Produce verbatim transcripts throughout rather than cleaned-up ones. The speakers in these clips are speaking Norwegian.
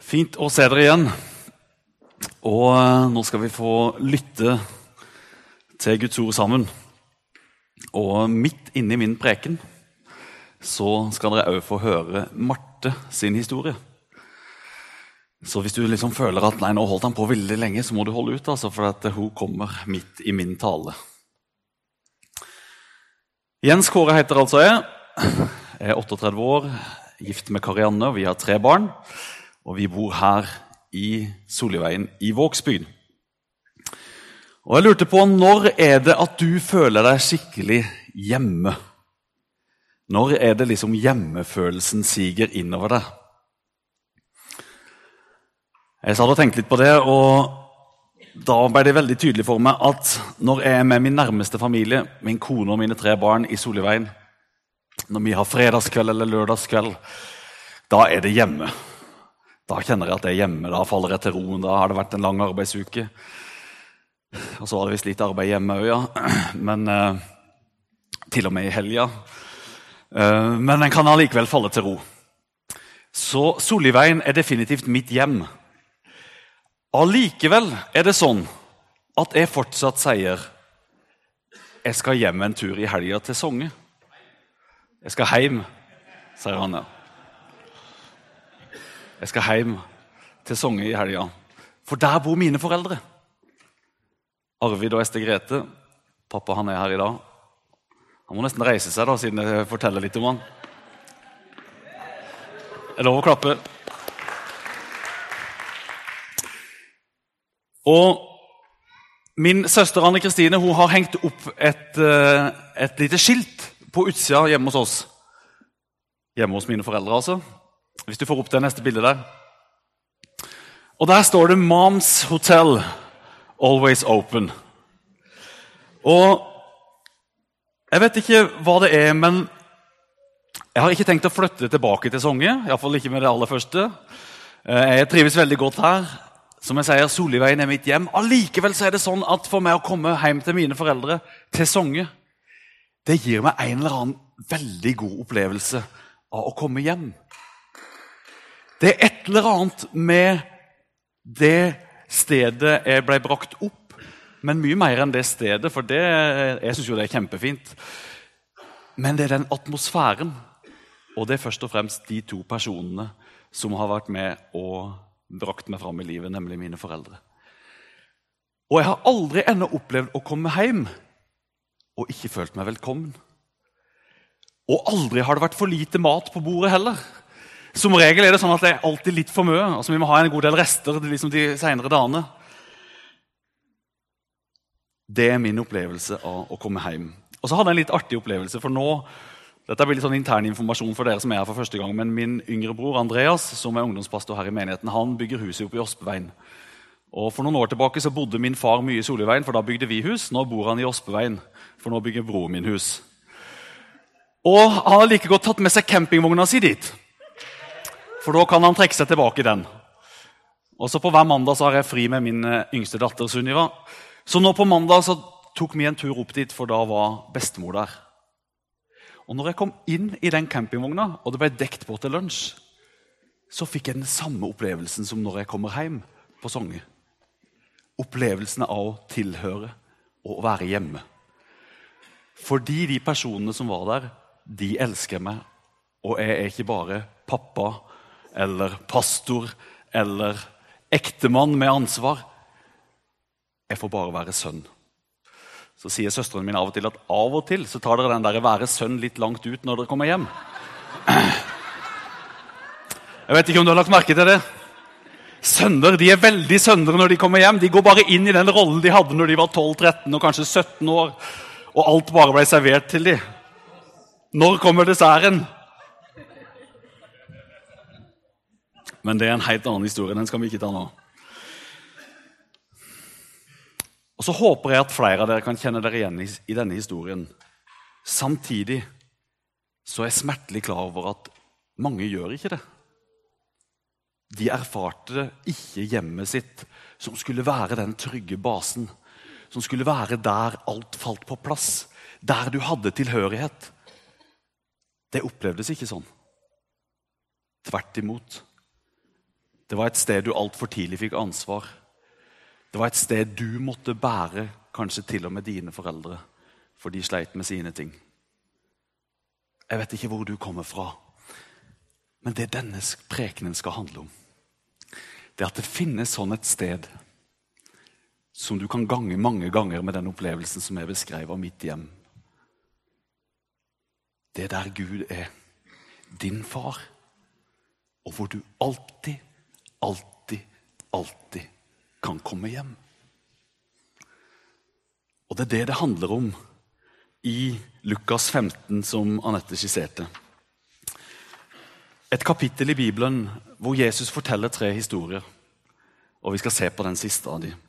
Fint å se dere igjen. Og nå skal vi få lytte til Guds ord sammen. Og midt inne i min preken så skal dere også få høre Marte sin historie. Så hvis du liksom føler at nei, nå holdt han på veldig lenge, så må du holde ut, altså, for at hun kommer midt i min tale. Jens Kåre heter altså jeg. Jeg er otteogtredve år, gift med Karianne, og vi har tre barn. Og vi bor her i Solveien i Vågsbyen. Og jeg lurte på, når er det at du føler deg skikkelig hjemme? Når er det liksom hjemmefølelsen siger innover deg? Jeg hadde tenkt litt på det, og da ble det veldig tydelig for meg at når jeg er med min nærmeste familie, min kone og mine tre barn i Solveien, når vi har fredagskveld eller lørdagskveld, da er det hjemme. Da kjenner jeg at jeg er hjemme, da faller jeg til ro, da har det vært en lang arbeidsuke. Og så var det vist litt arbeid hjemme også, ja. Men eh, til og med i helga. Eh, men den kan allikevel falle til ro. Så Solveien er definitivt mitt hjem. Allikevel er det sånn at jeg fortsatt sier jeg skal hjem en tur i helga til Songe. Jeg skal hjem, sier han, ja. Jeg skal hjem til Songe i helga, for der bor mine foreldre. Arvid og Ester Grete. Pappa, han er her i dag. Han må nesten reise seg da, siden jeg forteller litt om han. Er lov å klappe? Og min søster Anne Kristine, hun har hengt opp et, et lite skilt på utsida hjemme hos oss. Hjemme hos mine foreldre, altså. Hvis du får opp det neste bildet der. Og der står det Moms Hotel, always open. Og jeg vet ikke hva det er, men jeg har ikke tenkt å flytte tilbake til Songe, i hvert fall ikke med det aller første. Jeg trives veldig godt her. Som jeg sier, Solveien er mitt hjem. Allikevel så er det sånn at for meg å komme hjem til mine foreldre, til Songe, det gir meg en eller annen veldig god opplevelse av å komme hjem. Det er et eller annet med det stedet jeg ble brakt opp, men mye mer enn det stedet, for det, jeg synes jo det er kjempefint. Men det er den atmosfæren, og det er først og fremst de to personene som har vært med og brakt meg fram i livet, nemlig mine foreldre. Og jeg har aldri ennå opplevd å komme hjem og ikke følt meg velkommen. Og aldri har det vært for lite mat på bordet heller. Som regel er det sånn at det er alltid litt for mye. Altså, vi må ha en god del rester liksom de senere dagene. Det er min opplevelse av å komme hjem. Og så hadde jeg en litt artig opplevelse, for nå, dette blir litt sånn intern informasjon for dere som er her for første gang, men min yngre bror Andreas, som er ungdomspastor her i menigheten, han bygger huset oppe i Ospeveien. Og for noen år tilbake så bodde min far mye i Solveien, for da bygde vi hus. Nå bor han i Ospeveien, for nå bygger broren min hus. Og han har like godt tatt med seg campingvogna si dit. For da kan han trekke seg tilbake i den. Og så på hver mandag så har jeg fri med min yngste datter Sunniva. Så nå på mandag så tok vi en tur opp dit, for da var bestemor der. Og når jeg kom inn i den campingvogna, og det ble dekt på til lunsj, så fikk jeg den samme opplevelsen som når jeg kommer hjem på Songe. Opplevelsen av å tilhøre og å være hjemme. Fordi de personene som var der, de elsker meg, og jeg er ikke bare pappa, eller pastor, eller ektemann med ansvar. Jeg får bare være sønn. Så sier søsteren min av og til at av og til så tar dere den der være sønn litt langt ut når dere kommer hjem. Jeg vet ikke om du har lagt merke til det. Sønner, de er veldig sønner når de kommer hjem. De går bare inn i den rollen de hadde når de var tolv, tretten og kanskje sytten år, og alt bare ble servert til dem. Når kommer desserten? Men det er en helt annen historie, den skal vi ikke ta nå. Og så håper jeg at flere av dere kan kjenne dere igjen i, i denne historien. Samtidig så er jeg smertelig klar over at mange gjør ikke det. De erfarte ikke hjemmet sitt, som skulle være den trygge basen, som skulle være der alt falt på plass, der du hadde tilhørighet. Det opplevdes ikke sånn. Tvert imot. Det var et sted du alt for tidlig fikk ansvar. Det var et sted du måtte bære, kanskje til og med dine foreldre, for de sleit med sine ting. Jeg vet ikke hvor du kommer fra, men det denne prekenen skal handle om, det er at det finnes sånn et sted som du kan gange mange ganger med den opplevelsen som jeg beskrev av mitt hjem. Det der Gud er din far, og hvor du alltid, alltid, alltid kan komme hjem. Og det er det det handler om i Lukas femten som Anette skisserte. Et kapittel i Bibelen hvor Jesus forteller tre historier, og vi skal se på den siste av dem.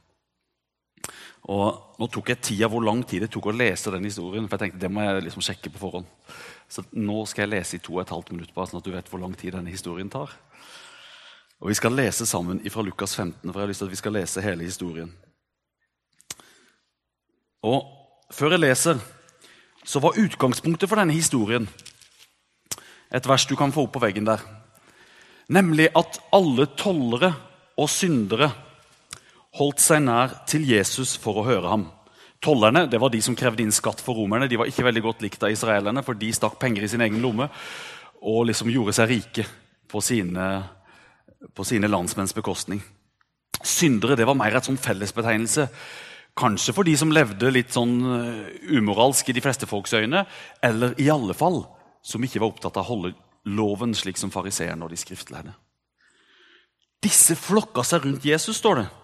Og nå tok jeg tida hvor lang tid det tok å lese den historien, for jeg tenkte det må jeg liksom sjekke på forhånd. Så nå skal jeg lese i to og et halvt minutt bare, sånn at du vet hvor lang tid denne historien tar. Og vi skal lese sammen fra Lukas femten, for jeg har lyst til at vi skal lese hele historien. Og før jeg leser, så var utgangspunktet for denne historien et vers du kan få opp på veggen der. Nemlig at alle tollere og syndere holdt seg nær til Jesus for å høre ham. Tollerne, det var de som krevde inn skatt for romerne. De var ikke veldig godt likt av israelerne, for de stakk penger i sin egen lomme og liksom gjorde seg rike på sine, på sine landsmenns bekostning. Syndere, det var mer et sånn fellesbetegnelse. Kanskje for de som levde litt sånn umoralsk i de fleste folks øyne, eller i alle fall som ikke var opptatt av å holde loven slik som fariseerne og de skriftlærde. Disse flokka seg rundt Jesus, står det.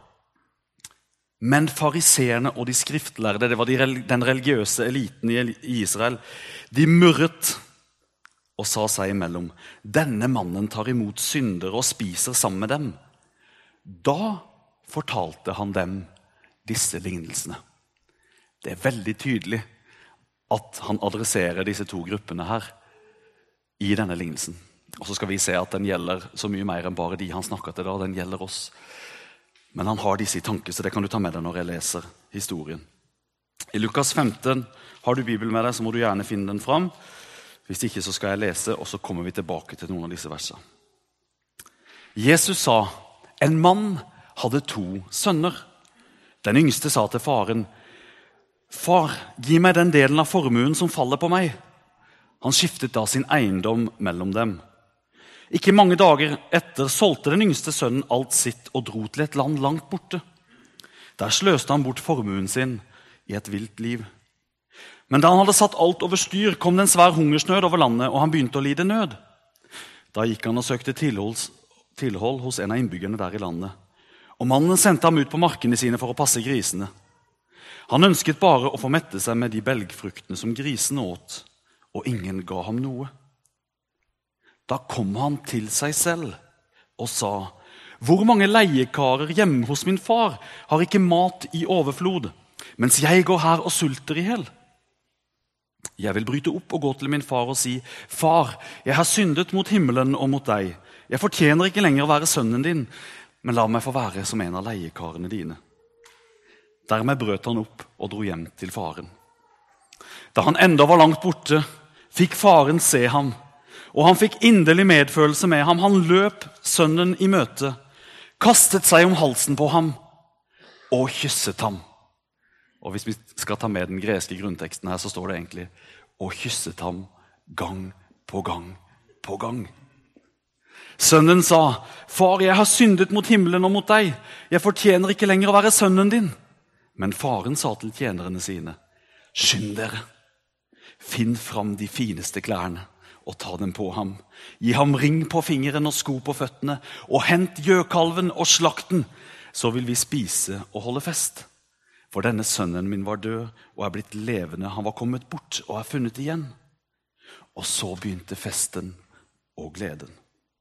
Men fariseerne og de skriftlærde, det var de, den religiøse eliten i Israel, de murret og sa seg imellom, denne mannen tar imot syndere og spiser sammen med dem. Da fortalte han dem disse lignelsene. Det er veldig tydelig at han adresserer disse to gruppene her i denne lignelsen. Og så skal vi se at den gjelder så mye mer enn bare de han snakket til da, den gjelder oss. Men han har disse i tanke, så det kan du ta med deg når jeg leser historien. I Lukas femten har du Bibelen med deg, så må du gjerne finne den fram. Hvis ikke så skal jeg lese, og så kommer vi tilbake til noen av disse versene. Jesus sa, en mann hadde to sønner. Den yngste sa til faren, far, gi meg den delen av formuen som faller på meg. Han skiftet da sin eiendom mellom dem. Ikke mange dager etter solgte den yngste sønnen alt sitt og dro til et land langt borte. Der sløste han bort formuen sin i et vilt liv. Men da han hadde satt alt over styr, kom det en svær hungersnød over landet, og han begynte å lide nød. Da gikk han og søkte tilhold, tilhold hos en av innbyggerne der i landet. Og mannen sendte ham ut på markene sine for å passe grisene. Han ønsket bare å få mette seg med de belgfruktene som grisene åt, og ingen ga ham noe. Da kom han til seg selv og sa, hvor mange leiekarer hjemme hos min far har ikke mat i overflod, mens jeg går her og sulter i hel? Jeg vil bryte opp og gå til min far og si, far, jeg har syndet mot himmelen og mot deg. Jeg fortjener ikke lenger å være sønnen din, men la meg få være som en av leiekarene dine. Dermed brøt han opp og dro hjem til faren. Da han enda var langt borte, fikk faren se ham, og han fikk inderlig medfølelse med ham. Han løp sønnen i møte, kastet seg om halsen på ham og kysset ham. Og hvis vi skal ta med den greske grunnteksten her, så står det egentlig og kysset ham gang på gang på gang. Sønnen sa, far, jeg har syndet mot himmelen og mot deg. Jeg fortjener ikke lenger å være sønnen din. Men faren sa til tjenerne sine, skynd dere, finn fram de fineste klærne og ta dem på ham. Gi ham ring på fingeren og sko på føttene, og hent gjøkalven og slakten, så vil vi spise og holde fest. For denne sønnen min var død og er blitt levende, han var kommet bort og er funnet igjen. Og så begynte festen og gleden.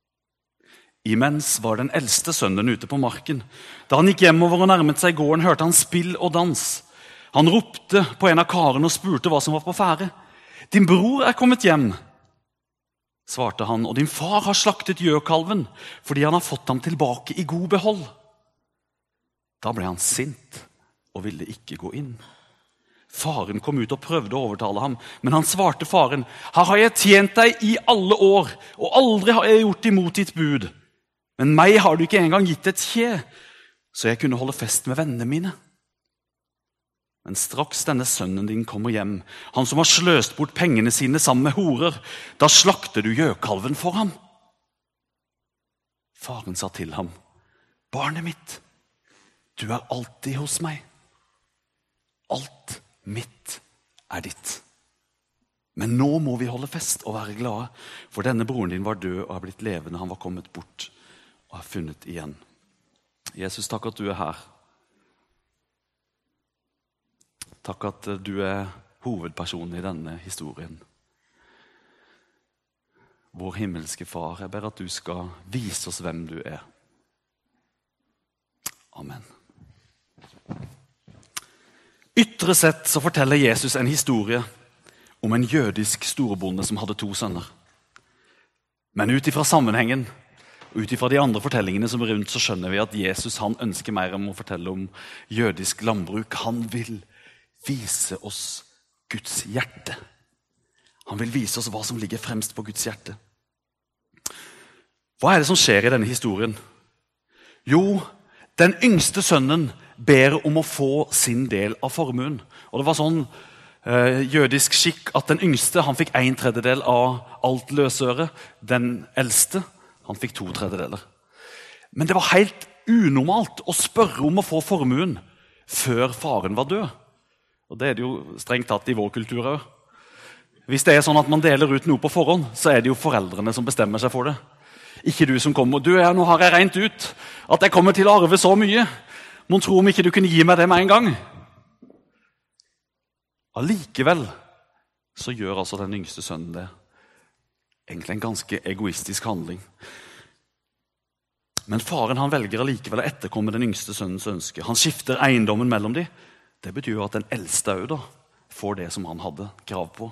Imens var den eldste sønnen ute på marken. Da han gikk hjemover og nærmet seg gården, hørte han spill og dans. Han ropte på en av karene og spurte hva som var på fære. Din bror er kommet hjem, svarte han, og din far har slaktet gjøkalven, fordi han har fått ham tilbake i god behold. Da ble han sint og ville ikke gå inn. Faren kom ut og prøvde å overtale ham, men han svarte faren, her har jeg tjent deg i alle år, og aldri har jeg gjort imot ditt bud. Men meg har du ikke engang gitt et kje, så jeg kunne holde fest med vennene mine. Men straks denne sønnen din kommer hjem, han som har sløst bort pengene sine sammen med horer, da slakter du gjøkalven for ham. Faren sa til ham, barnet mitt, du er alltid hos meg. Alt mitt er ditt. Men nå må vi holde fest og være glade, for denne broren din var død og har blitt levende, han var kommet bort og har funnet igjen. Jesus, takk at du er her. Takk at du er hovedpersonen i denne historien. Vår himmelske far, jeg ber at du skal vise oss hvem du er. Amen. Ytre sett så forteller Jesus en historie om en jødisk storebonde som hadde to sønner. Men ut ifra sammenhengen, og ut ifra de andre fortellingene som er rundt, så skjønner vi at Jesus han ønsker mer om å fortelle om jødisk landbruk. Han vil vise oss Guds hjerte. Han vil vise oss hva som ligger fremst på Guds hjerte. Hva er det som skjer i denne historien? Jo, den yngste sønnen ber om å få sin del av formuen. Og det var sånn eh, jødisk skikk at den yngste han fikk en tredjedel av alt løsøre. Den eldste han fikk to tredjedeler. Men det var helt unormalt å spørre om å få formuen før faren var død. Og det er det jo strengt tatt i vår kultur også. Hvis det er sånn at man deler ut noe på forhånd, så er det jo foreldrene som bestemmer seg for det. Ikke du som kommer, du, ja, nå har jeg regnet ut at jeg kommer til å arve så mye. Man tror om ikke du kunne gi meg det med en gang. Allikevel så gjør altså den yngste sønnen det. Egentlig en ganske egoistisk handling. Men faren han velger allikevel å etterkomme den yngste sønnens ønske. Han skifter eiendommen mellom dem. Det betyr jo at den eldste også da får det som han hadde krav på.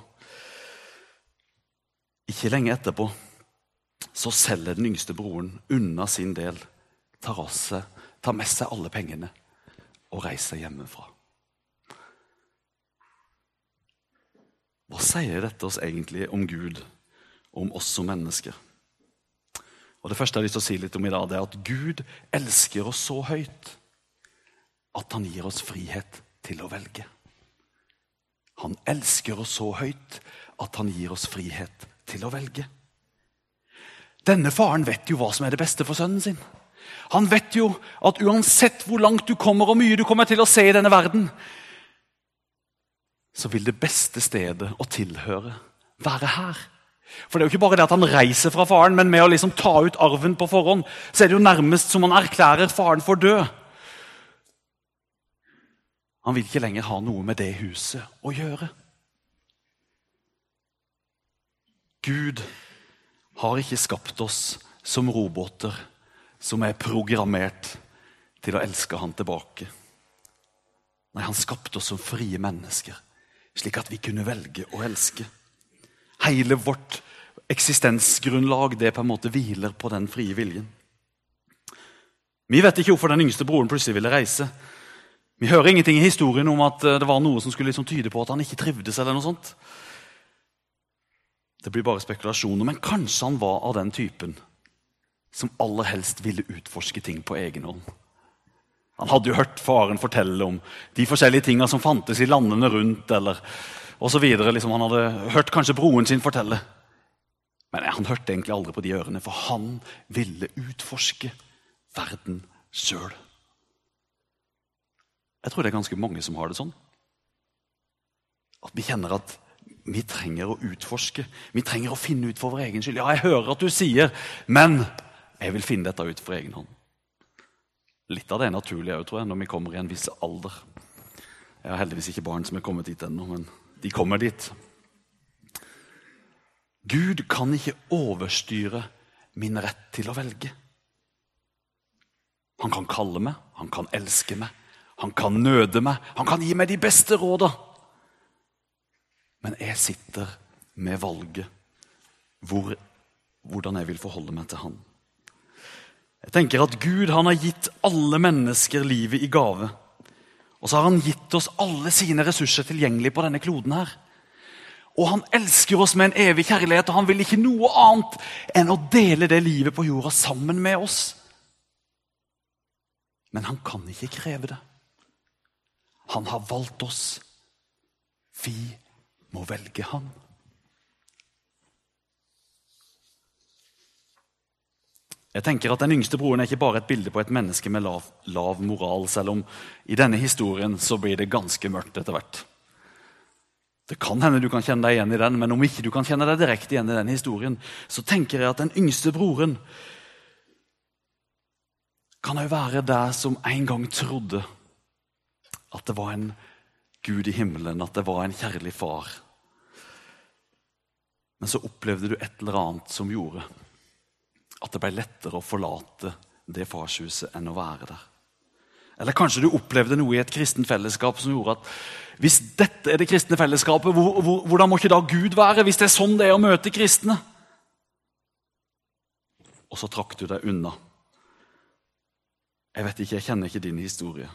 Ikke lenge etterpå så selger den yngste broren unna sin del, tar, seg, tar med seg alle pengene og reiser hjemmefra. Hva sier dette oss egentlig om Gud og om oss som mennesker? Og det første jeg har lyst til å si litt om i dag, det er at Gud elsker oss så høyt at han gir oss frihet til å velge. Han elsker oss så høyt at han gir oss frihet til å velge. Denne faren vet jo hva som er det beste for sønnen sin. Han vet jo at uansett hvor langt du kommer og mye du kommer til å se i denne verden, så vil det beste stedet å tilhøre være her. For det er jo ikke bare det at han reiser fra faren, men med å liksom ta ut arven på forhånd, så er det jo nærmest som han erklærer faren for død. Han vil ikke lenger ha noe med det huset å gjøre. Gud har ikke skapt oss som roboter som er programmert til å elske han tilbake. Nei, han skapte oss som frie mennesker, slik at vi kunne velge å elske. Hele vårt eksistensgrunnlag, det på en måte hviler på den frie viljen. Vi vet ikke hvorfor den yngste broren plutselig ville reise. Vi hører ingenting i historien om at det var noe som skulle liksom tyde på at han ikke trivdes eller noe sånt. Det blir bare spekulasjoner, men kanskje han var av den typen som aller helst ville utforske ting på egen hånd. Han hadde jo hørt faren fortelle om de forskjellige tingene som fantes i landene rundt, eller og så videre. Liksom, han hadde hørt kanskje broren sin fortelle. Men han hørte egentlig aldri på de ørene, for han ville utforske verden selv. Jeg tror det er ganske mange som har det sånn. At vi kjenner at vi trenger å utforske. Vi trenger å finne ut for vår egen skyld. Ja, jeg hører at du sier, men jeg vil finne dette ut for egen hånd. Litt av det er naturlig, jeg tror jeg, når vi kommer i en viss alder. Jeg har heldigvis ikke barn som er kommet dit ennå, men de kommer dit. Gud kan ikke overstyre min rett til å velge. Han kan kalle meg, han kan elske meg, han kan nøde meg, han kan gi meg de beste rådene. Men jeg sitter med valget hvor, hvordan jeg vil forholde meg til han. Jeg tenker at Gud han har gitt alle mennesker livet i gave. Og så har han gitt oss alle sine ressurser tilgjengelig på denne kloden her. Og han elsker oss med en evig kjærlighet, og han vil ikke noe annet enn å dele det livet på jorda sammen med oss. Men han kan ikke kreve det. Han har valgt oss. Vi må velge han. Jeg tenker at den yngste broren er ikke bare et bilde på et menneske med lav, lav moral, selv om i denne historien så blir det ganske mørkt etter hvert. Det kan hende du kan kjenne deg igjen i den, men om ikke du kan kjenne deg direkte igjen i den historien, så tenker jeg at den yngste broren kan jo være der som en gang trodde at det var en Gud i himmelen, at det var en kjærlig far. Men så opplevde du et eller annet som gjorde at det ble lettere å forlate det farshuset enn å være der. Eller kanskje du opplevde noe i et kristent fellesskap som gjorde at hvis dette er det kristne fellesskapet, hvor, hvor, hvordan må ikke da Gud være hvis det er sånn det er å møte kristne? Og så trakk du deg unna. Jeg vet ikke, jeg kjenner ikke din historie.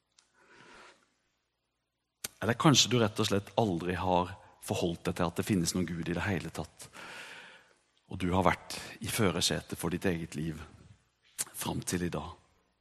Eller kanskje du rett og slett aldri har forholdt deg til at det finnes noen Gud i det hele tatt. Og du har vært i førersetet for ditt eget liv frem til i dag.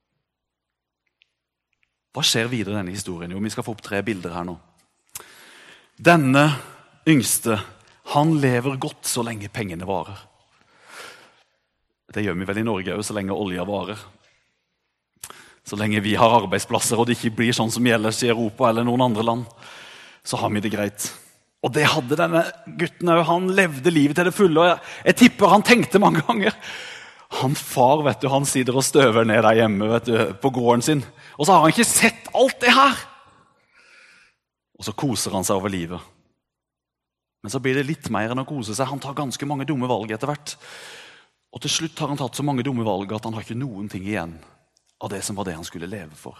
Hva skjer videre i denne historien? Jo, vi skal få opp tre bilder her nå. Denne yngste, han lever godt så lenge pengene varer. Det gjør vi vel i Norge også, så lenge olja varer. Så lenge vi har arbeidsplasser, og det ikke blir sånn som ellers i Europa eller noen andre land, så har vi det greit. Og det hadde denne gutten også. Han levde livet til det fulle. Og jeg, jeg tipper han tenkte mange ganger. Han far, vet du, han sitter og støver ned der hjemme, vet du, på gården sin. Og så har han ikke sett alt det her. Og så koser han seg over livet. Men så blir det litt mer enn å kose seg. Han tar ganske mange dumme valg etter hvert. Og til slutt har han tatt så mange dumme valg at han har ikke noen ting igjen av det som var det han skulle leve for.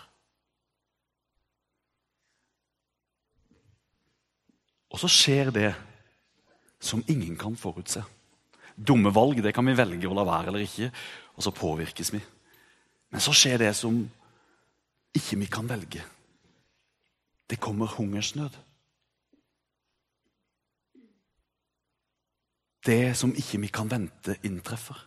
Og så skjer det som ingen kan forutse. Dumme valg, det kan vi velge å la være eller ikke, og så påvirkes vi. Men så skjer det som ikke vi kan velge. Det kommer hungersnød. Det som ikke vi kan vente inntreffer.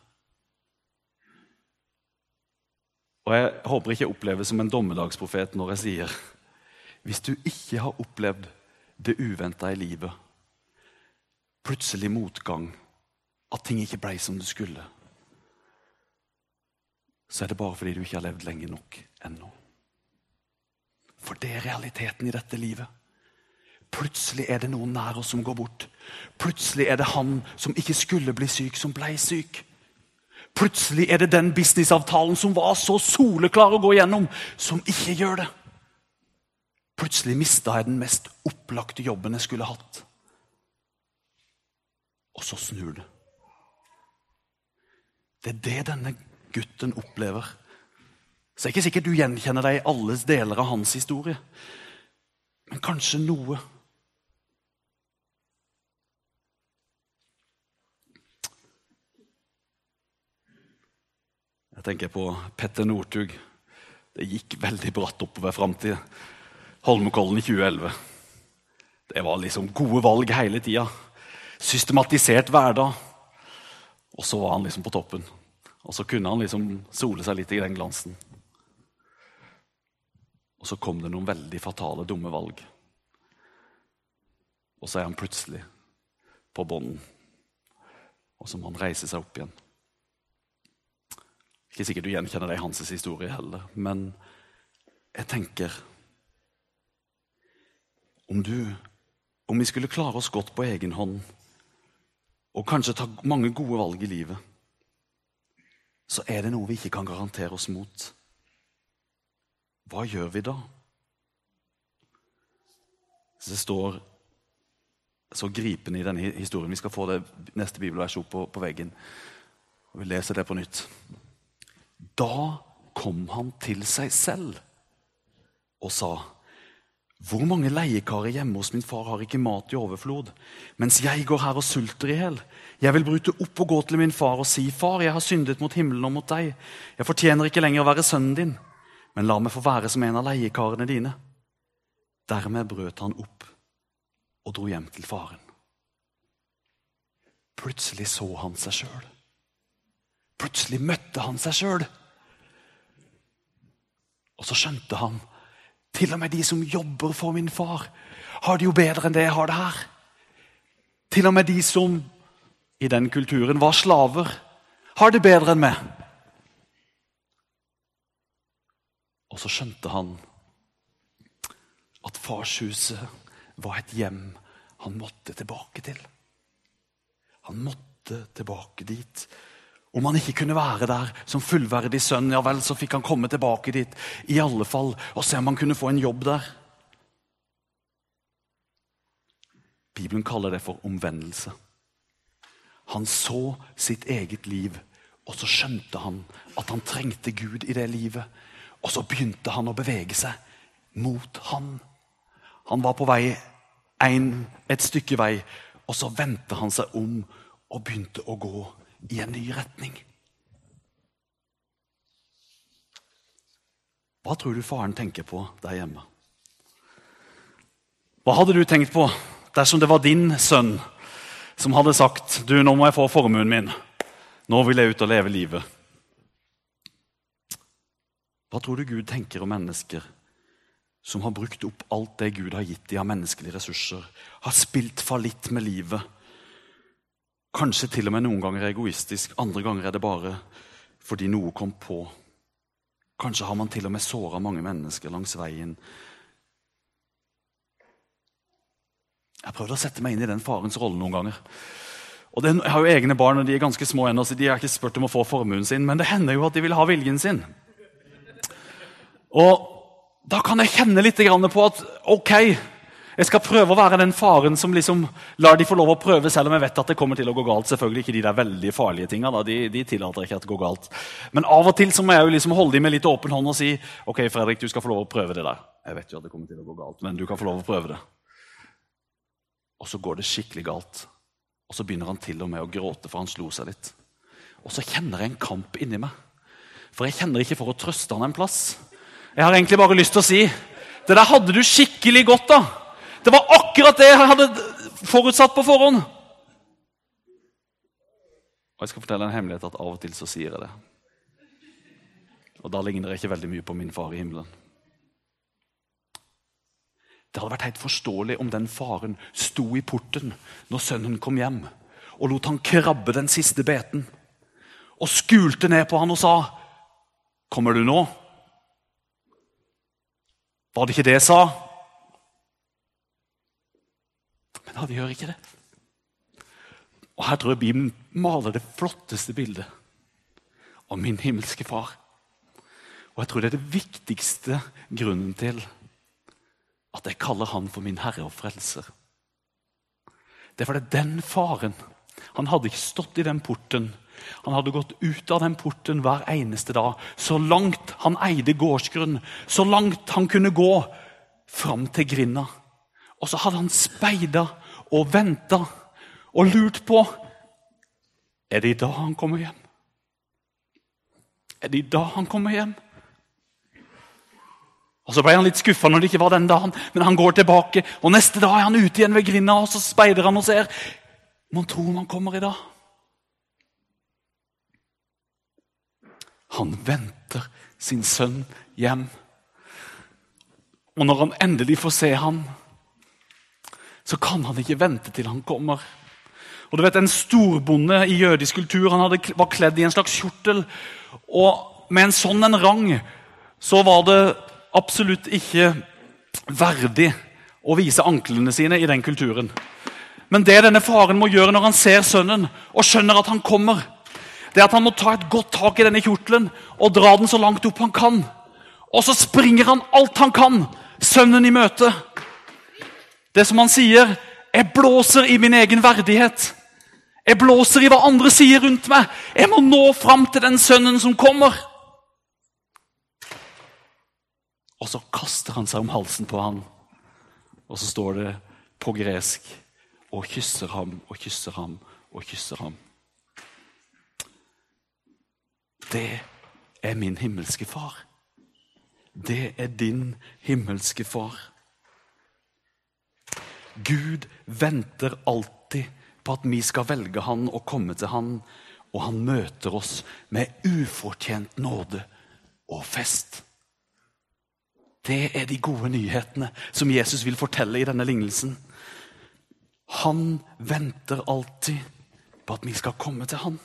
Og jeg håper ikke jeg opplever som en dommedagsprofet når jeg sier, hvis du ikke har opplevd det uventet i livet, plutselig motgang, at ting ikke ble som det skulle, så er det bare fordi du ikke har levd lenge nok ennå. For det er realiteten i dette livet. Plutselig er det noen nær oss som går bort. Plutselig er det han som ikke skulle bli syk, som ble syk. Plutselig er det den businessavtalen som var så soleklar å gå gjennom, som ikke gjør det. Plutselig mistet jeg den mest opplagte jobben jeg skulle hatt. Og så snur det. Det er det denne gutten opplever. Så det er ikke sikkert du gjenkjenner deg i alle deler av hans historie. Men kanskje noe. Jeg tenker på Petter Northug. Det gikk veldig bratt oppover frem til Holmenkollen i tjue elleve. Det var liksom gode valg hele tida. Systematisert hverdag. Og så var han liksom på toppen. Og så kunne han liksom sole seg litt i den glansen. Og så kom det noen veldig fatale, dumme valg. Og så er han plutselig på bånden. Og så må han reise seg opp igjen. Ikke sikkert du gjenkjenner det i hans historie heller, men jeg tenker Om, du, om vi skulle klare oss godt på egen hånd, og kanskje ta mange gode valg i livet, så er det noe vi ikke kan garantere oss mot. Hva gjør vi da? Så det står så gripende i denne historien. Vi skal få det neste bibelvers opp på, på veggen. Og vi leser det på nytt. Da kom han til seg selv og sa, hvor mange leiekarer hjemme hos min far har ikke mat i overflod, mens jeg går her og sulter i hel. Jeg vil bryte opp og gå til min far og si, far, jeg har syndet mot himmelen og mot deg. Jeg fortjener ikke lenger å være sønnen din, men la meg få være som en av leiekarene dine. Dermed brøt han opp og dro hjem til faren. Plutselig så han seg selv. Plutselig møtte han seg selv. Og så skjønte han, til og med de som jobber for min far, har det jo bedre enn det jeg har det her. Til og med de som i den kulturen var slaver, har det bedre enn meg. Og så skjønte han at farshuset var et hjem han måtte tilbake til. Han måtte tilbake dit. Om han ikke kunne være der som fullverdig sønn, ja vel, så fikk han komme tilbake dit, i alle fall, og se om han kunne få en jobb der. Bibelen kaller det for omvendelse. Han så sitt eget liv, og så skjønte han at han trengte Gud i det livet, og så begynte han å bevege seg mot han. Han var på vei en, et stykke vei, og så vendte han seg om og begynte å gå i en ny retning. Hva tror du faren tenker på der hjemme? Hva hadde du tenkt på dersom det var din sønn som hadde sagt, du, nå må jeg få formuen min. Nå vil jeg ut og leve livet. Hva tror du Gud tenker om mennesker som har brukt opp alt det Gud har gitt de av menneskelige ressurser, har spilt fallitt med livet? Kanskje til og med noen ganger egoistisk, andre ganger er det bare fordi noe kom på. Kanskje har man til og med såret mange mennesker langs veien. Jeg prøvde å sette meg inn i den farens rolle noen ganger. Og det, jeg har jo egne barn, og de er ganske små ennå, så de har ikke spurt om å få formuen sin, men det hender jo at de vil ha viljen sin. Og da kan jeg kjenne litt på at, ok, jeg skal prøve å være den faren som liksom lar de få lov å prøve, selv om jeg vet at det kommer til å gå galt. Selvfølgelig ikke de der veldig farlige tingene, de, de tillater ikke at det går galt. Men av og til så må jeg jo liksom holde dem med litt åpen hånd og si, ok Fredrik, du skal få lov å prøve det der. Jeg vet jo at det kommer til å gå galt, men du kan få lov å prøve det. Og så går det skikkelig galt. Og så begynner han til og med å gråte, for han slo seg litt. Og så kjenner jeg en kamp inni meg. For jeg kjenner ikke for å trøste han en plass. Jeg har egentlig bare lyst til å si, det der hadde du skikkelig godt da. Det var akkurat det jeg hadde forutsatt på forhånd. Og jeg skal fortelle en hemmelighet at av og til så sier jeg det. Og da ligner det ikke veldig mye på min far i himmelen. Det hadde vært helt forståelig om den faren sto i porten når sønnen kom hjem, og lot han krabbe den siste beten, og skulte ned på han og sa, kommer du nå? Var det ikke det jeg sa? Men da, vi gjør ikke det. Og her tror jeg Bibelen maler det flotteste bildet av min himmelske far. Og jeg tror det er det viktigste grunnen til at jeg kaller han for min herre og frelser. Det er fordi den faren, han hadde ikke stått i den porten. Han hadde gått ut av den porten hver eneste dag, så langt han eide gårdsgrunn, så langt han kunne gå fram til grinda. Og så hadde han speidet og ventet og lurt på, er det i dag han kommer hjem? Er det i dag han kommer hjem? Og så ble han litt skuffet når det ikke var den dagen, men han går tilbake, og neste dag er han ute igjen ved grinda, og så speider han og ser, man tror man kommer i dag. Han venter sin sønn hjem. Og når han endelig får se han, så kan han ikke vente til han kommer. Og du vet, en storbonde i jødisk kultur, han hadde, var kledd i en slags kjortel, og med en sånn en rang, så var det absolutt ikke verdig å vise anklene sine i den kulturen. Men det denne faren må gjøre når han ser sønnen, og skjønner at han kommer, det er at han må ta et godt tak i denne kjortelen, og dra den så langt opp han kan. Og så springer han alt han kan, sønnen i møte. Det som han sier, jeg blåser i min egen verdighet. Jeg blåser i hva andre sier rundt meg. Jeg må nå fram til den sønnen som kommer. Og så kaster han seg om halsen på han. Og så står det på gresk, og kysser ham, og kysser ham, og kysser ham. Det er min himmelske far. Det er din himmelske far. Gud venter alltid på at vi skal velge han og komme til han, og han møter oss med ufortjent nåde og fest. Det er de gode nyhetene som Jesus vil fortelle i denne lignelsen. Han venter alltid på at vi skal komme til han.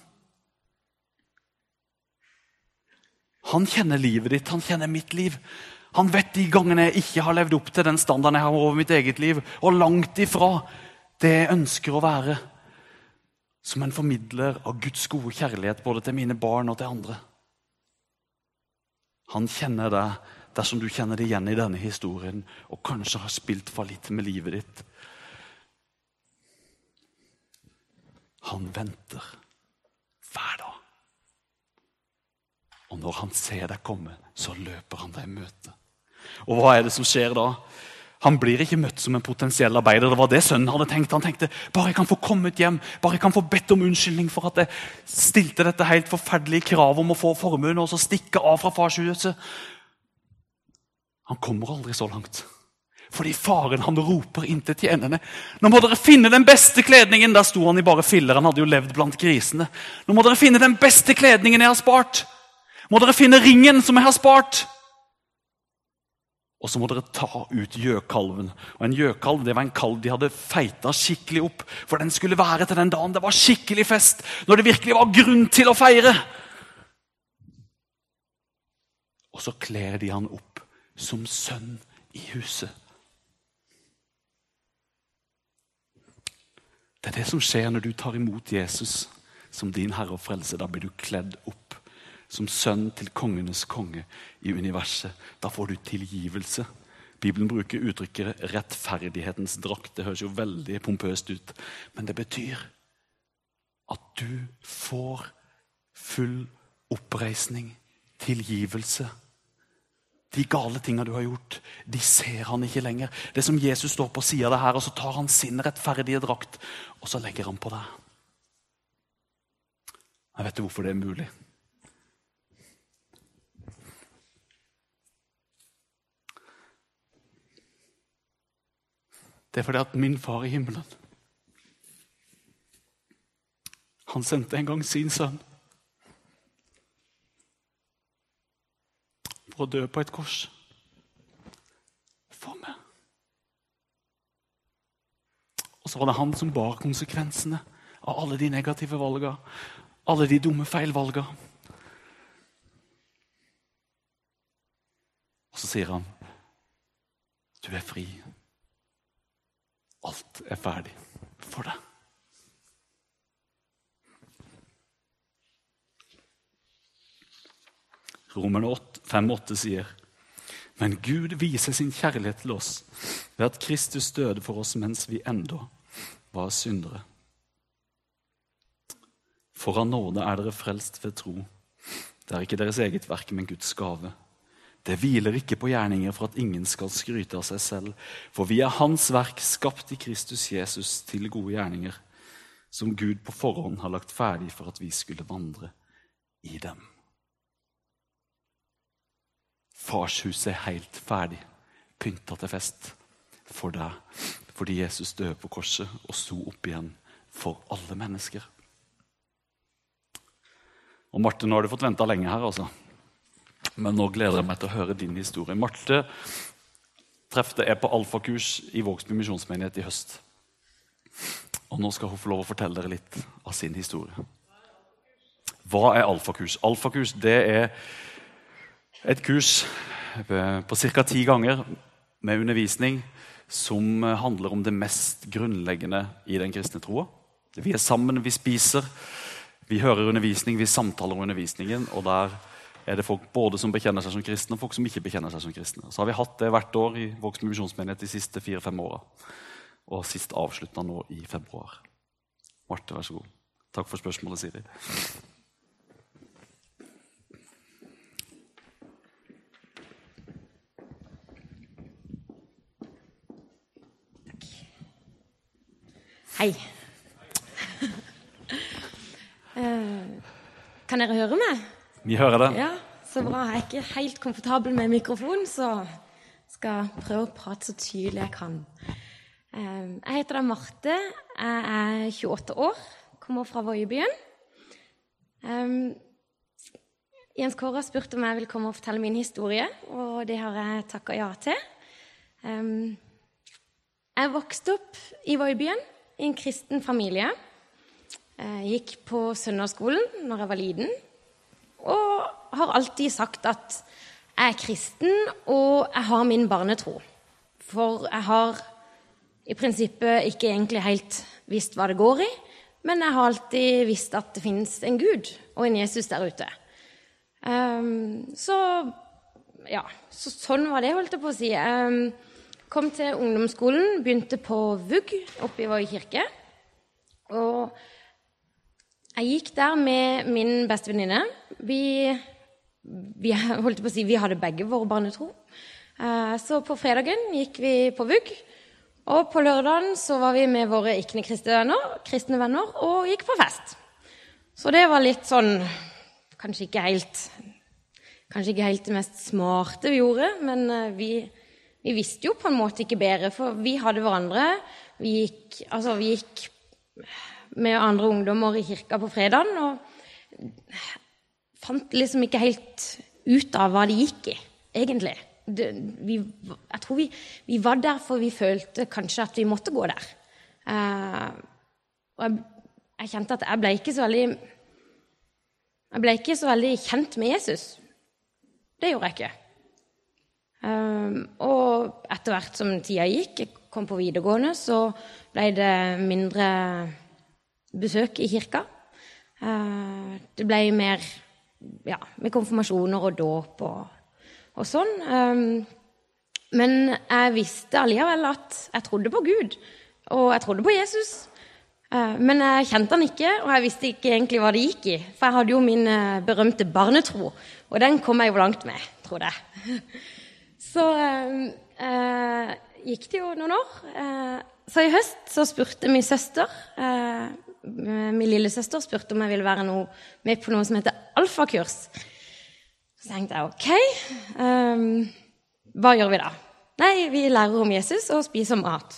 Han kjenner livet ditt, han kjenner mitt liv. Han vet de gangene jeg ikke har levd opp til den standarden jeg har over mitt eget liv, og langt ifra det jeg ønsker å være, som en formidler av Guds gode kjærlighet både til mine barn og til andre. Han kjenner deg dersom du kjenner det igjen i denne historien, og kanskje har spilt for litt med livet ditt. Han venter hver dag. Og når han ser deg komme, så løper han deg i møte. Og hva er det som skjer da? Han blir ikke møtt som en potensiell arbeider. Det var det sønnen hadde tenkt. Han tenkte, bare jeg kan få kommet hjem, bare jeg kan få bedt om unnskyldning for at jeg stilte dette helt forferdelige krav om å få formuen, og så stikke av fra farshuset. Han kommer aldri så langt. Fordi faren han roper inn til tjenerne. Nå må dere finne den beste kledningen. Der sto han i bare filler, han hadde jo levd blant grisene. Nå må dere finne den beste kledningen jeg har spart. Må dere finne ringen som jeg har spart. Og så må dere ta ut gjøkalven. Og en gjøkalv, det var en kalv de hadde feita skikkelig opp. For den skulle være til den dagen. Det var skikkelig fest. Når det virkelig var grunn til å feire. Og så kler de han opp som sønn i huset. Det er det som skjer når du tar imot Jesus som din herre og frelse. Da blir du kledd opp som sønn til kongenes konge i universet. Da får du tilgivelse. Bibelen bruker uttrykket rettferdighetens drakt. Det høres jo veldig pompøst ut. Men det betyr at du får full oppreisning, tilgivelse. De gale tingene du har gjort, de ser han ikke lenger. Det som Jesus står på siden av det her, og så tar han sin rettferdige drakt, og så legger han på deg. Jeg vet du hvorfor det er mulig. Det er fordi at min far i himmelen, han sendte en gang sin sønn for å dø på et kors for meg. Og så var det han som bar konsekvensene av alle de negative valgene, alle de dumme feilvalgene. Og så sier han, du er fri. Alt er ferdig for deg. Romerne fem åtte sier, men Gud viser sin kjærlighet til oss ved at Kristus døde for oss mens vi enda var syndere. For av nåde er dere frelst ved tro. Det er ikke deres eget verk, men Guds gave. Det hviler ikke på gjerninger for at ingen skal skryte av seg selv, for vi er hans verk skapt i Kristus Jesus til gode gjerninger, som Gud på forhånd har lagt ferdig for at vi skulle vandre i dem. Farshuset er helt ferdig, pyntet til fest for deg, fordi Jesus døde på korset og sto opp igjen for alle mennesker. Og Marte, nå har du fått vente lenge her, altså. Men nå gleder jeg meg til å høre din historie. Marte treffte jeg på alfakurs i Vågsby misjonsmenighet i høst. Og nå skal hun få lov å fortelle dere litt av sin historie. Hva er alfakurs? Alfakurs, det er et kurs på cirka ti ganger med undervisning som handler om det mest grunnleggende i den kristne troa. Vi er sammen, vi spiser, vi hører undervisning, vi samtaler om undervisningen, og der er det folk både som bekjenner seg som kristne, og folk som ikke bekjenner seg som kristne. Så har vi hatt det hvert år i Vågsby misjonsmenighet de siste fire-fem åra. Og sist avsluttet nå i februar. Marte, vær så god. Takk for spørsmålet, Siri. Hei. uh, kan dere høre meg? Vi hører det. Ja, så bra. Jeg er ikke helt komfortabel med mikrofon, så skal jeg prøve å prate så tydelig jeg kan. Jeg heter da Marte, jeg er tjueåtte år, kommer fra Voiebyen. Jens Kåre har spurt om jeg vil komme og fortelle min historie, og det har jeg takket ja til. Jeg vokste opp i Voiebyen, i en kristen familie. Jeg gikk på søndagsskolen når jeg var liten, og har alltid sagt at jeg er kristen, og jeg har min barnetro. For jeg har i prinsippet ikke egentlig helt visst hva det går i, men jeg har alltid visst at det finnes en Gud og en Jesus der ute. Um, så, ja, så sånn var det, holdt jeg på å si. Jeg um, kom til ungdomsskolen, begynte på V U G oppe i Voi kirke, og jeg gikk der med min beste venninne. Vi, vi, holdt på å si, vi hadde begge våre barnetro. Uh, så på fredagen gikk vi på V U G, og på lørdagen så var vi med våre ikke-kristne venner, kristne venner og gikk på fest. Så det var litt sånn, kanskje ikke helt, kanskje ikke helt det mest smarte vi gjorde, men vi, vi visste jo på en måte ikke bedre, for vi hadde hverandre. Vi gikk, altså vi gikk med andre ungdommer i kirka på fredagen, og fant liksom ikke helt ut av hva det gikk i, egentlig. Det, vi, jeg tror vi, vi var der for vi følte kanskje at vi måtte gå der. Uh, og jeg, jeg kjente at jeg ble ikke så veldig jeg ble ikke så veldig kjent med Jesus. Det gjorde jeg ikke. Um, og etter hvert som tida gikk, jeg kom på videregående, så ble det mindre besøk i kirka. Uh, det ble mer ja, med konfirmasjoner og dåp og og sånn, men jeg visste alligevel at jeg trodde på Gud, og jeg trodde på Jesus, men jeg kjente han ikke, og jeg visste ikke egentlig hva det gikk i, for jeg hadde jo min berømte barnetro, og den kom jeg jo langt med, trodde jeg. Så eh, gikk det jo noen år. Så i høst så spurte min søster, eh, min lille søster, spurte om jeg ville være noe, med på noe som heter alfakurs. Så tenkte jeg, ok, um, hva gjør vi da? Nei, vi lærer om Jesus og spiser mat.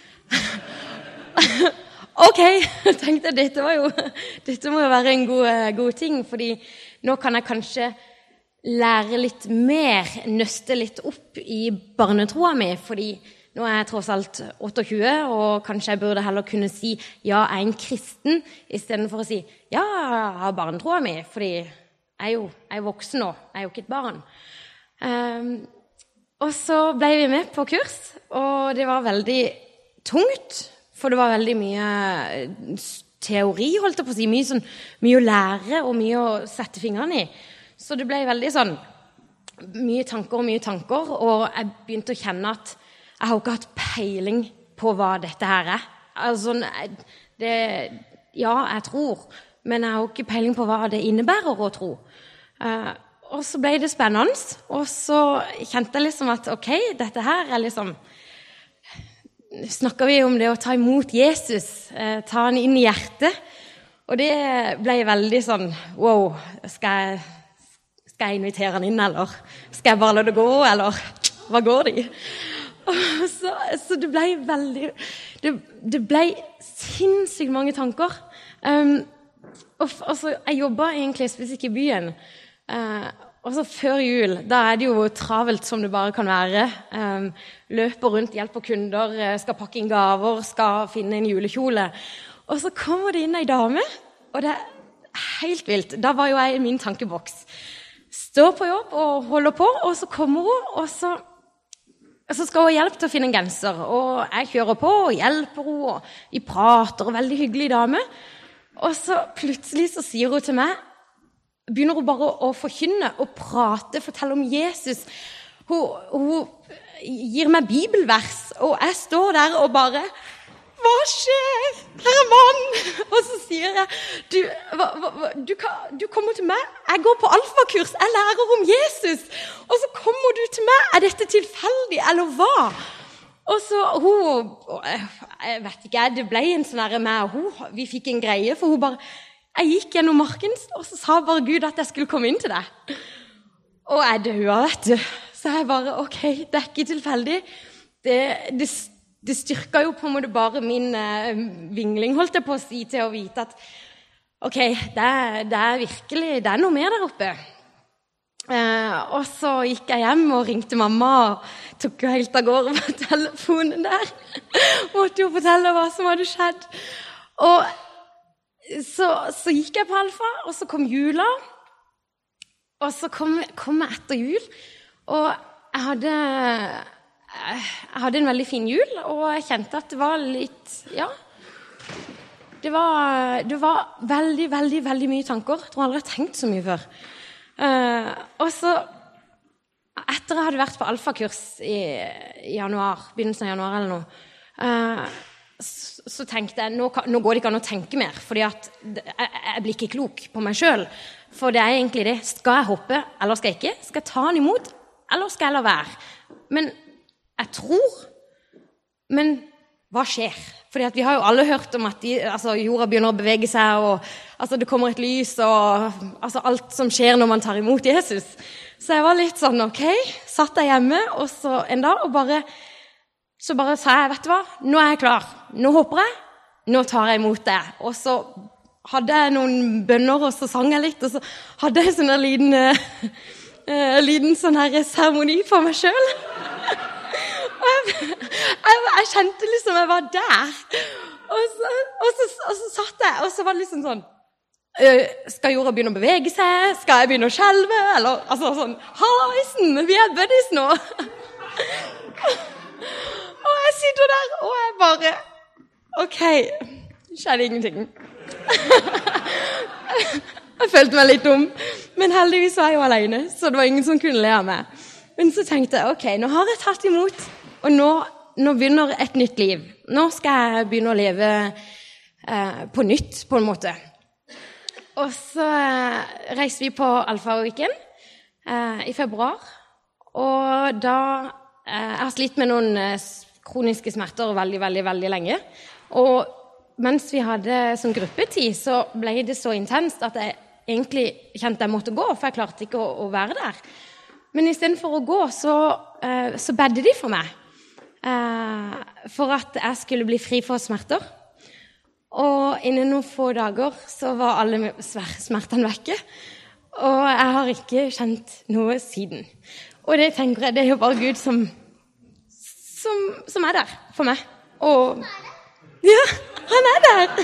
Ok, tenkte jeg, dette, var jo, dette må jo være en god, god ting, fordi nå kan jeg kanskje lære litt mer, nøste litt opp i barnetroa mi, fordi nå er jeg tross alt tjueåtte, og kanskje jeg burde heller kunne si, ja, jeg er en kristen, i stedet for å si, ja, jeg har barnetroa mi, fordi jeg er jo jeg er voksen nå, jeg er jo ikke et barn. Um, og så ble vi med på kurs, og det var veldig tungt, for det var veldig mye teori, holdt jeg på å si, mye, sånn, mye å lære og mye å sette fingrene i. Så det ble veldig sånn, mye tanker og mye tanker, og jeg begynte å kjenne at jeg har ikke hatt peiling på hva dette her er. Altså, det, ja, jeg tror, men jeg har ikke peiling på hva det innebærer å tro. Uh, og så ble det spennende, og så kjente jeg liksom at ok, dette her er liksom, snakker vi om det å ta imot Jesus, uh, ta han inn i hjertet, og det ble veldig sånn, wow, skal jeg, skal jeg invitere han inn, eller skal jeg bare la det gå, eller hva går det i? Og så, så det ble veldig, det, det ble sinnssykt mange tanker. Um, Og, altså, jeg jobbet i en klesbutikk i byen, eh, og så før jul, da er det jo travelt som det bare kan være. Um, løper rundt, hjelper kunder, skal pakke inn gaver, skal finne en julekjole. Og så kommer det inn en dame, og det er helt vilt. Da var jo jeg i min tankeboks. Står på jobb og holder på, og så kommer hun, og så, og så skal hun hjelpe til å finne en genser. Og jeg kjører på og hjelper henne, og vi prater, og veldig hyggelig dame. Og så plutselig så sier hun til meg, begynner hun bare å forkynne og prate, fortelle om Jesus. Hun, hun gir meg bibelvers, og jeg står der og bare, hva skjer, Herman? Og så sier jeg, du, hva, hva, du, kan, du kommer til meg, jeg går på alfakurs, jeg lærer om Jesus. Og så kommer du til meg, er dette tilfeldig, eller hva? Og så, hun, jeg vet ikke, det ble en sånn her med hun, vi fikk en greie, for hun bare, jeg gikk gjennom marken, og så sa bare Gud at jeg skulle komme inn til deg. Og jeg døde, vet du. Så jeg bare, ok, det er ikke tilfeldig. Det, det, det styrket jo på en måte bare min eh, vingling, holdt jeg på å si, til å vite at ok, det er, det er virkelig, det er noe mer der oppe. Eh, og så gikk jeg hjem og ringte mamma og tok jo helt av gårde på telefonen der. Måtte jo fortelle hva som hadde skjedd. Og så, så gikk jeg på Alfa, og så kom jula. Og så kom, kom jeg etter jul, og jeg hadde, jeg hadde en veldig fin jul, og jeg kjente at det var litt, ja, det var, det var veldig, veldig, veldig mye tanker. Jeg tror aldri jeg har tenkt så mye før. Uh, og så, etter jeg hadde vært på alfakurs i, i januar, begynnelsen av januar eller noe, uh, så, så tenkte jeg, nå, kan, nå går det ikke an å tenke mer, fordi at jeg, jeg blir ikke klok på meg selv. For det er egentlig det, skal jeg hoppe, eller skal jeg ikke? Skal jeg ta den imot, eller skal jeg la være? Men jeg tror, men hva skjer? Fordi at vi har jo alle hørt om at de, altså, jorda begynner å bevege seg, og altså, det kommer et lys, og altså, alt som skjer når man tar imot Jesus. Så jeg var litt sånn, ok, satt jeg hjemme, og så en dag, og bare, så bare sa jeg, vet du hva, nå er jeg klar, nå hopper jeg, nå tar jeg imot det. Og så hadde jeg noen bønner, og så sang jeg litt, og så hadde jeg sånn en liten, uh, liten sånn her seremoni for meg selv. Jeg, jeg, jeg kjente liksom jeg var der, og så, og, så, og så satt jeg, og så var det liksom sånn, skal jorda begynne å bevege seg, skal jeg begynne å skjelve, eller altså sånn, halloisen, vi er buddies nå. Og jeg sitter der, og jeg bare, ok, skjedde ingenting. Jeg følte meg litt dum, men heldigvis var jeg jo alene, så det var ingen som kunne le av meg. Men så tenkte jeg, ok, nå har jeg tatt imot, og nå, nå begynner et nytt liv. Nå skal jeg begynne å leve eh, på nytt, på en måte. Og så eh, reiste vi på Alfa-weeken eh, i februar, og da eh, jeg har slitt med noen eh, kroniske smerter veldig, veldig, veldig lenge. Og mens vi hadde sånn gruppetid, så ble det så intenst at jeg egentlig kjente jeg måtte gå, for jeg klarte ikke å, å være der. Men i stedet for å gå, så, eh, så bedde de for meg. Eh, for at jeg skulle bli fri for smerter. Og innen noen få dager så var alle smertene vekke. Og jeg har ikke kjent noe siden. Og det tenker jeg, det er jo bare Gud som, som, som er der for meg. Og ja, han er der.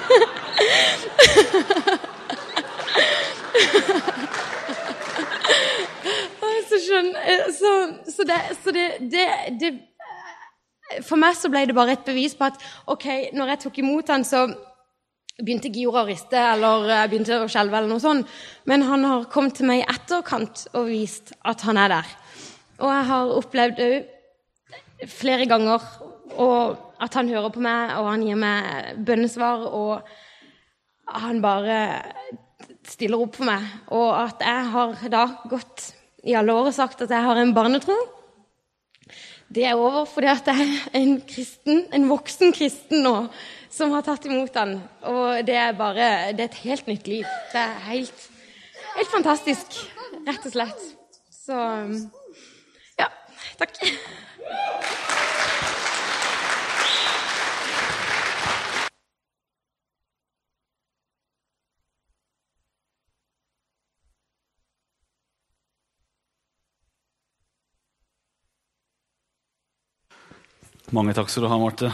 Så, så, så, det, så det, det, det for meg så ble det bare et bevis på at ok, når jeg tok imot han, så begynte ikke jorda å riste, eller jeg begynte å skjelve eller noe sånt, men han har kommet til meg i etterkant og vist at han er der. Og jeg har opplevd det flere ganger, og at han hører på meg, og han gir meg bønnesvar, og han bare stiller opp for meg, og at jeg har da gått i alle år sagt at jeg har en barnetro. Det er over fordi at jeg er en kristen, en voksen kristen nå, som har tatt imot han. Og det er bare, det er et helt nytt liv. Det er helt, helt fantastisk, rett og slett. Så, ja, takk. Mange takk skal du ha, Marte.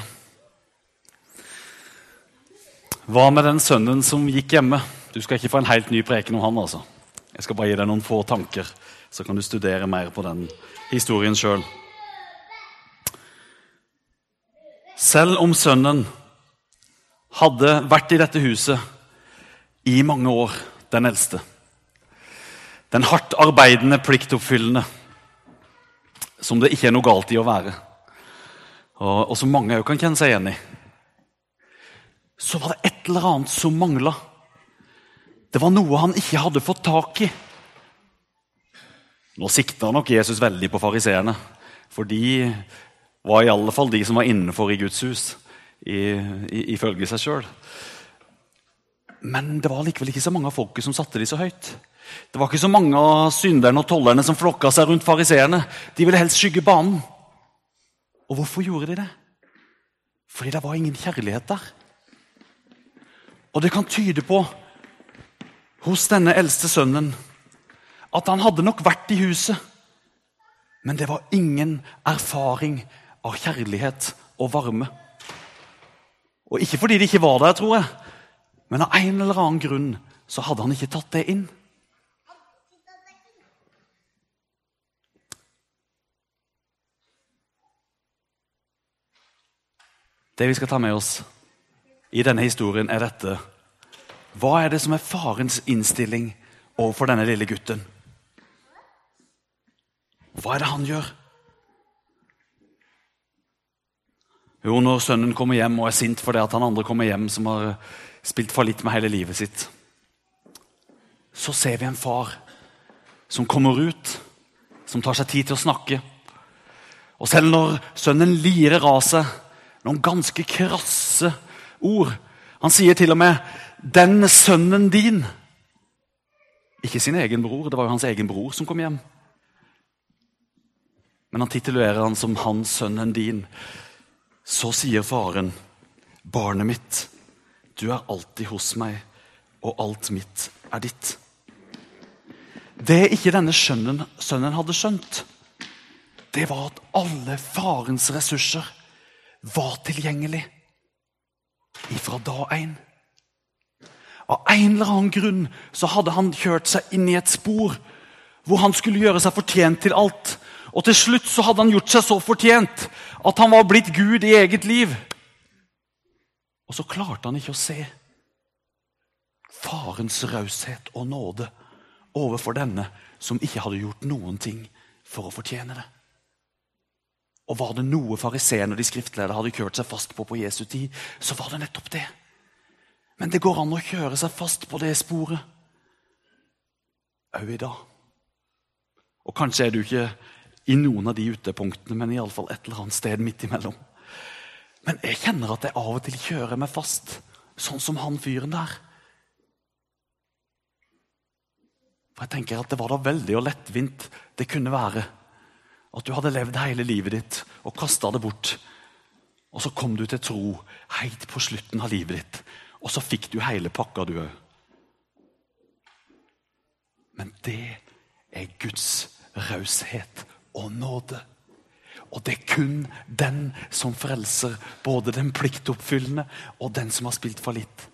Hva med den sønnen som gikk hjemme? Du skal ikke få en helt ny preken om han, altså. Jeg skal bare gi deg noen få tanker, så kan du studere mer på den historien selv. Selv om sønnen hadde vært i dette huset i mange år, den eldste, den hardt arbeidende, pliktoppfyllende, som det ikke er noe galt i å være, og, og som mange også kan kjenne seg igjen i, så var det et eller annet som manglet. Det var noe han ikke hadde fått tak i. Nå sikter nok Jesus veldig på fariseerne, for de var i alle fall de som var innenfor i Guds hus, i, i, ifølge seg selv. Men det var likevel ikke så mange av folket som satte de så høyt. Det var ikke så mange av synderne og tollerne som flokket seg rundt fariseerne. De ville helst skygge banen. Og hvorfor gjorde de det? Fordi det var ingen kjærlighet der. Og det kan tyde på, hos denne eldste sønnen, at han hadde nok vært i huset, men det var ingen erfaring av kjærlighet og varme. Og ikke fordi det ikke var der, tror jeg, men av en eller annen grunn så hadde han ikke tatt det inn. Det vi skal ta med oss i denne historien er dette. Hva er det som er farens innstilling overfor denne lille gutten? Hva er det han gjør? Jo, når sønnen kommer hjem og er sint for det at han andre kommer hjem som har spilt fallitt med hele livet sitt, så ser vi en far som kommer ut, som tar seg tid til å snakke. Og selv når sønnen lirer av seg noen ganske krasse ord, han sier til og med, den sønnen din. Ikke sin egen bror, det var jo hans egen bror som kom hjem. Men han titulerer han som hans sønnen din. Så sier faren, barnet mitt, du er alltid hos meg, og alt mitt er ditt. Det ikke denne sønnen, sønnen hadde skjønt, det var at alle farens ressurser var tilgjengelig ifra dag en. Av en eller annen grunn så hadde han kjørt seg inn i et spor hvor han skulle gjøre seg fortjent til alt. Og til slutt så hadde han gjort seg så fortjent at han var blitt Gud i eget liv. Og så klarte han ikke å se farens raushet og nåde overfor denne som ikke hadde gjort noen ting for å fortjene det. Og var det noe fariseerne og de skriftledere hadde kjørt seg fast på på Jesu tid, så var det nettopp det. Men det går an å kjøre seg fast på det sporet. Også i dag. Og kanskje er du ikke i noen av de ytterpunktene, men i alle fall et eller annet sted midt imellom. Men jeg kjenner at jeg av og til kjører meg fast, sånn som han fyren der. For jeg tenker at det var da veldig og lettvint det kunne være at du hadde levd hele livet ditt og kastet det bort. Og så kom du til tro helt på slutten av livet ditt. Og så fikk du hele pakka du òg. Men det er Guds raushet og nåde. Og det er kun den som frelser både den pliktoppfyllende og den som har spilt fallitt.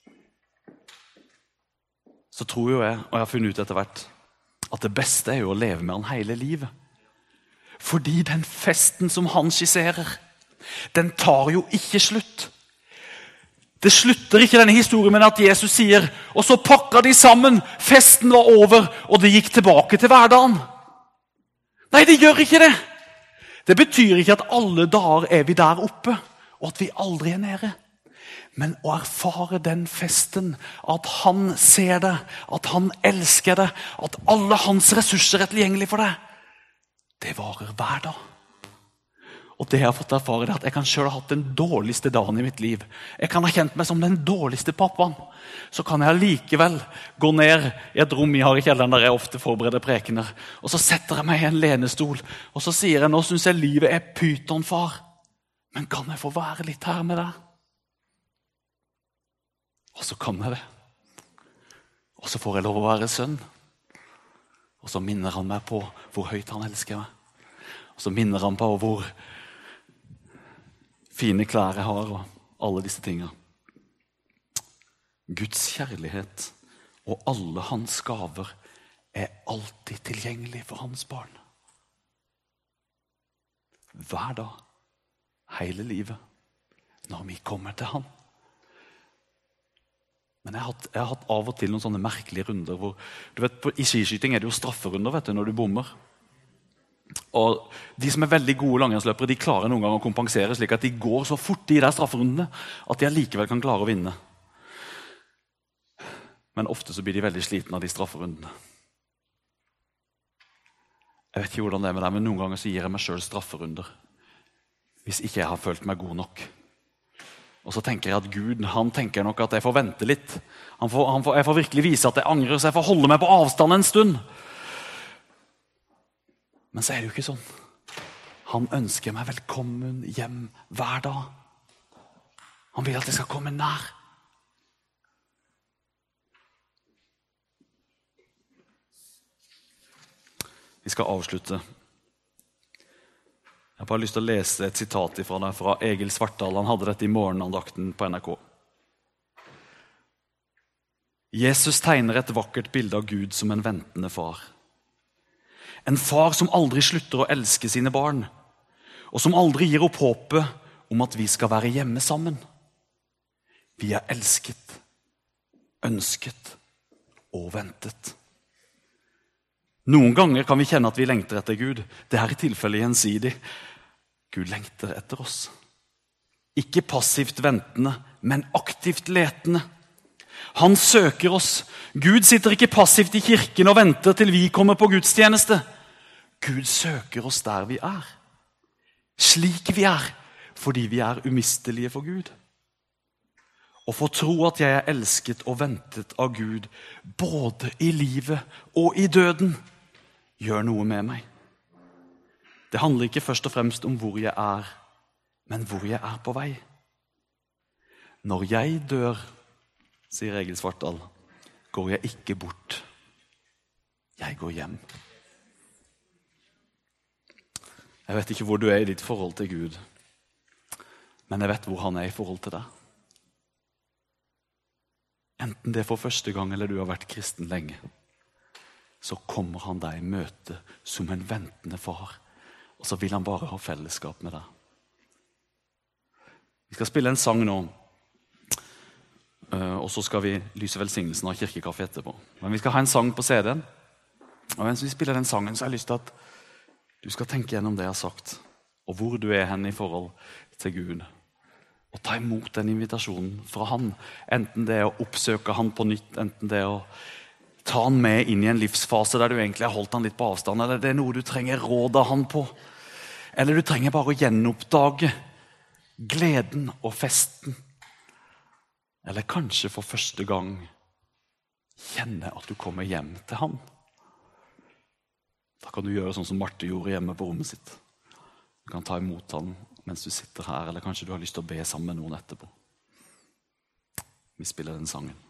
Så tror jo jeg, og jeg har funnet ut etter hvert, at det beste er jo å leve med han hele livet. Fordi den festen som han skisserer, den tar jo ikke slutt. Det slutter ikke denne historien med at Jesus sier, og så pakket de sammen, festen var over, og det gikk tilbake til hverdagen. Nei, det gjør ikke det. Det betyr ikke at alle dager er vi der oppe, og at vi aldri er nede. Men å erfare den festen, at han ser det, at han elsker det, at alle hans ressurser er tilgjengelige for det, det varer hver dag. Og det jeg har fått erfare er at jeg kan selv ha hatt den dårligste dagen i mitt liv. Jeg kan ha kjent meg som den dårligste pappaen. Så kan jeg likevel gå ned i et rom jeg har i kjelleren der jeg ofte forbereder prekener. Og så setter jeg meg i en lenestol, og så sier jeg, nå synes jeg livet er pyton, far. Men kan jeg få være litt her med deg? Og så kan jeg det. Og så får jeg lov å være sønn. Og så minner han meg på hvor høyt han elsker meg. Og så minner han på hvor fine klær jeg har, og alle disse tingene. Guds kjærlighet og alle hans gaver er alltid tilgjengelig for hans barn. Hver dag, hele livet, når vi kommer til han. Men jeg har, hatt, jeg har hatt av og til noen sånne merkelige runder hvor, du vet, på, i skiskyting er det jo strafferunder, vet du, når du bommer. Og de som er veldig gode langrennsløpere, de klarer noen ganger å kompensere slik at de går så fort i de strafferundene at de likevel kan klare å vinne. Men ofte så blir de veldig slitne av de strafferundene. Jeg vet ikke hvordan det er med deg, men noen ganger så gir jeg meg selv strafferunder hvis ikke jeg har følt meg god nok. Og så tenker jeg at Gud, han tenker nok at jeg får vente litt. Han får, han får, jeg får virkelig vise at jeg angrer, så jeg får holde meg på avstand en stund. Men så er det jo ikke sånn. Han ønsker meg velkommen hjem hver dag. Han vil at jeg skal komme nær. Vi skal avslutte. Jeg har bare lyst til å lese et sitat fra det, fra Egil Svartdal. Han hadde dette i morgenandakten på N R K. Jesus tegner et vakkert bilde av Gud som en ventende far. En far som aldri slutter å elske sine barn, og som aldri gir opp håpet om at vi skal være hjemme sammen. Vi er elsket, ønsket og ventet. Noen ganger kan vi kjenne at vi lengter etter Gud. Det er i tilfelle gjensidig. Gud lengter etter oss. Ikke passivt ventende, men aktivt letende. Han søker oss. Gud sitter ikke passivt i kirken og venter til vi kommer på gudstjeneste. Gud søker oss der vi er. Slik vi er, fordi vi er umistelige for Gud. Og for tro at jeg er elsket og ventet av Gud, både i livet og i døden, gjør noe med meg. Det handler ikke først og fremst om hvor jeg er, men hvor jeg er på vei. Når jeg dør, sier Egil Svartdal, går jeg ikke bort. Jeg går hjem. Jeg vet ikke hvor du er i ditt forhold til Gud, men jeg vet hvor han er i forhold til deg. Enten det er for første gang eller du har vært kristen lenge, så kommer han deg i møte som en ventende far, og så vil han bare ha fellesskap med deg. Vi skal spille en sang nå, og så skal vi lyse velsignelsen av kirkekaffe etterpå. Men vi skal ha en sang på C D-en, og mens vi spiller den sangen, så har jeg lyst til at du skal tenke gjennom det jeg har sagt, og hvor du er hen i forhold til Gud. Og ta imot den invitasjonen fra han. Enten det er å oppsøke han på nytt, enten det er å ta han med inn i en livsfase der du egentlig har holdt han litt på avstand, eller det er noe du trenger råd av han på. Eller du trenger bare å gjenoppdage gleden og festen. Eller kanskje for første gang kjenne at du kommer hjem til han. Da kan du gjøre sånn som Marte gjorde hjemme på rommet sitt. Du kan ta imot han mens du sitter her, eller kanskje du har lyst til å be sammen med noen etterpå. Vi spiller den sangen.